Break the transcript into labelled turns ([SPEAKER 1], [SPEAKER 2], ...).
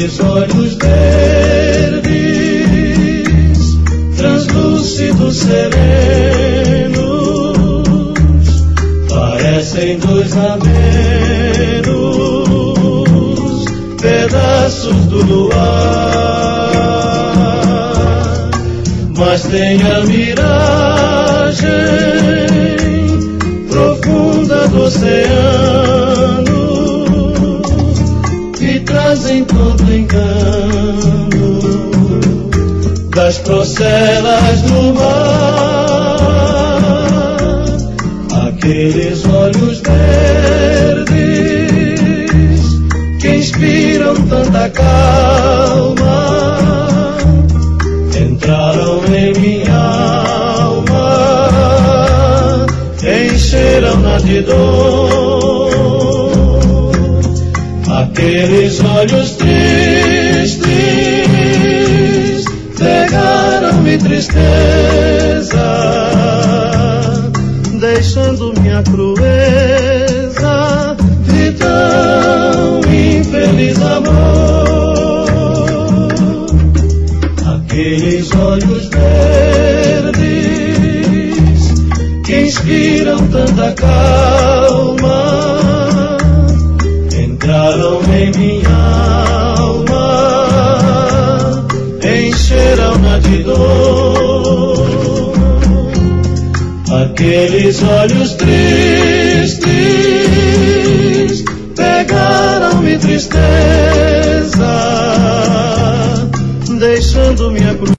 [SPEAKER 1] aqueles olhos verdes, translúcidos, serenos, parecem dois amenos, pedaços do luar, mas tem a miragem profunda do oceano, que trazem todo engano das procelas do mar. Aqueles olhos verdes que inspiram tanta calma entraram em minha alma, encheram-na de dor. Aqueles olhos tristes pegaram-me tristeza, deixando minha crueza de tão infeliz amor. Aqueles olhos verdes que inspiram tanta calma entraram em minha alma, encheram-na de dor. Aqueles olhos tristes pegaram-me tristeza,